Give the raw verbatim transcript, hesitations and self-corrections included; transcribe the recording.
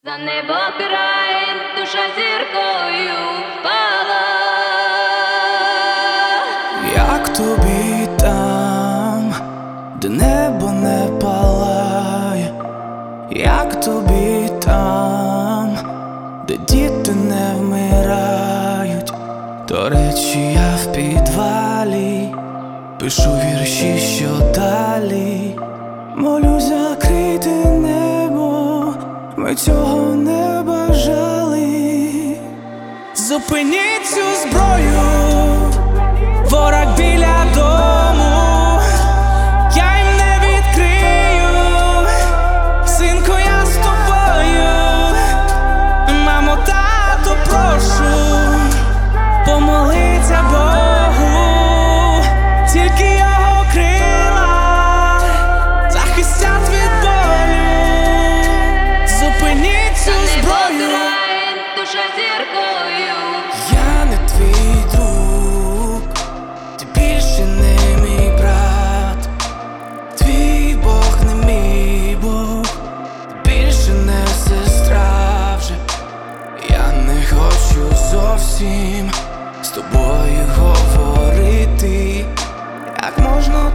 За небо край, душа зіркою впала. Як тобі там, де небо не палає, як тобі там, де діти не вмирають. До речі, я в підвалі пишу вірші, що далі. Молю, закрити небо, ми цього не бажали. Зупиніть цю зброю, ворог біля дому, я їм не відкрию. Синку, я з тобою, мамо, тату, прошу, помолиться Богу, тільки його крила захистять від болю. Зупиніть цю зброю. Душа зіркою. Я не твій друг, ти більше не мій брат. Твій Бог не мій Бог, ти більше не сестра вже. Я не хочу зовсім з тобою говорити. Як можна